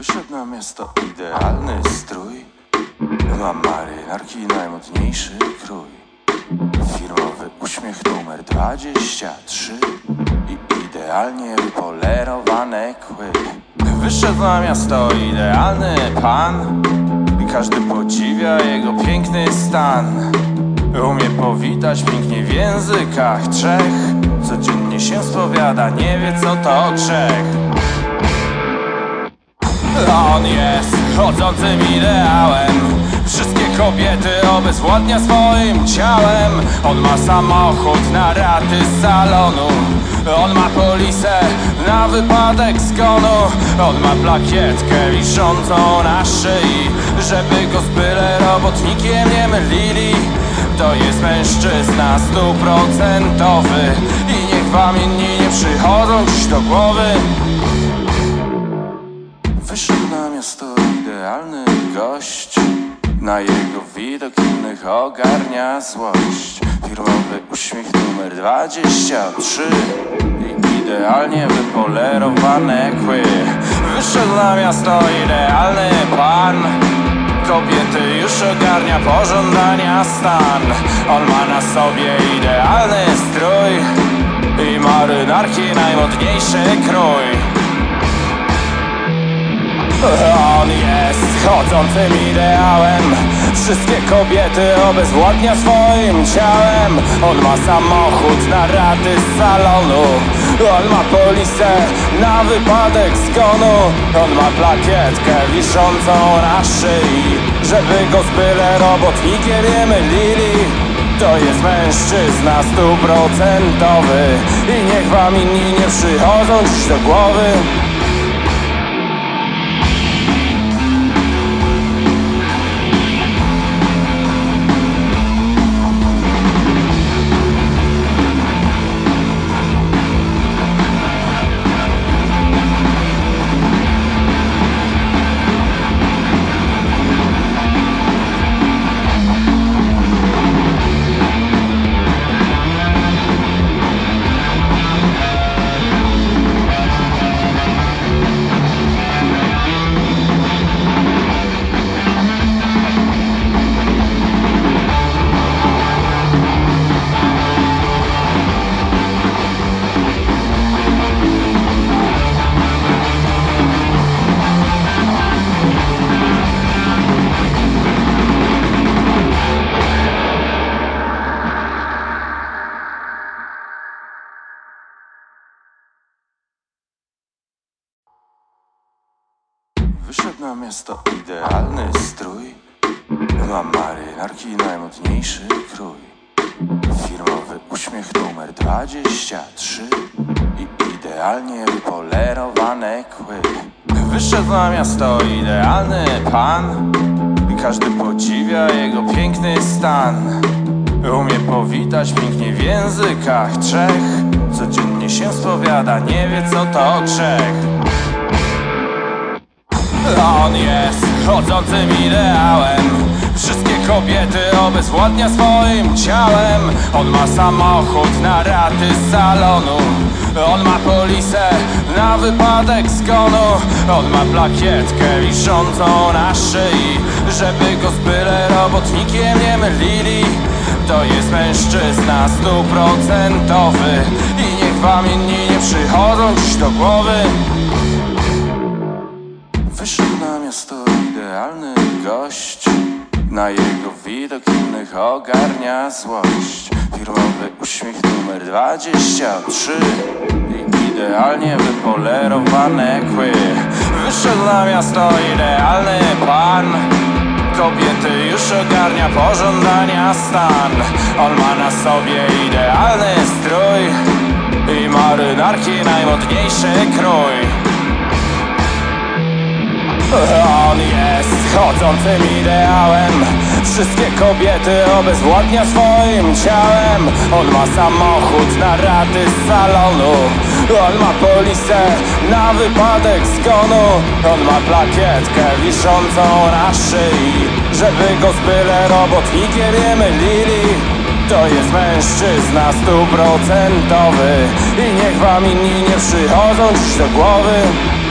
Wyszedł na miasto idealny strój. Ma marynarki najmodniejszy krój. Firmowy uśmiech numer 23 i idealnie wypolerowane kły. Wyszedł na miasto idealny pan i każdy podziwia jego piękny stan. Umie powitać pięknie w językach trzech. Codziennie się spowiada, nie wie co to grzech. On jest chodzącym ideałem. Wszystkie kobiety obezwładnia swoim ciałem. On ma samochód na raty z salonu. On ma polisę na wypadek zgonu. On ma plakietkę wiszącą na szyi, żeby go z byle robotnikiem nie mylili. To jest mężczyzna 100% i niech wam inni nie przychodzą dziś do głowy. Wyszedł na miasto idealny gość. Na jego widok innych ogarnia złość. Firmowy uśmiech numer 23 i idealnie wypolerowane kły. Wyszedł na miasto idealny pan. Kobiety już ogarnia pożądania stan. On ma na sobie idealny strój i marynarki najmodniejszy krój. On jest chodzącym ideałem. Wszystkie kobiety obezwładnia swoim ciałem. On ma samochód na raty z salonu. On ma polisę na wypadek zgonu. On ma plakietkę wiszącą na szyi, żeby go z byle robotnikiem nie mylili. To jest mężczyzna 100% i niech wam inni nie przychodzą dziś do głowy. Wyszedł na miasto idealny strój. Ma marynarki najmodniejszy krój. Firmowy uśmiech numer 23 i idealnie wypolerowane kły. Wyszedł na miasto idealny pan i każdy podziwia jego piękny stan. Umie powitać pięknie w językach trzech. Codziennie się spowiada, nie wie co to grzech. On jest chodzącym ideałem. Wszystkie kobiety obezwładnia swoim ciałem. On ma samochód na raty z salonu. On ma polisę na wypadek zgonu. On ma plakietkę wiszącą na szyi, żeby go z byle robotnikiem nie mylili. To jest mężczyzna 100% i niech wam inni nie przychodzą dziś do głowy. Wyszedł na miasto idealny gość. Na jego widok innych ogarnia złość. Firmowy uśmiech numer 23 i idealnie wypolerowane kły. Wyszedł na miasto idealny pan. Kobiety już ogarnia pożądania stan. On ma na sobie idealny strój i marynarki najmodniejszy krój. On jest chodzącym ideałem. Wszystkie kobiety obezwładnia swoim ciałem. On ma samochód na raty z salonu. On ma polisę na wypadek zgonu. On ma plakietkę wiszącą na szyi, żeby go z byle robotnikiem nie mylili. To jest mężczyzna 100% i niech wam inni nie przychodzą dziś do głowy.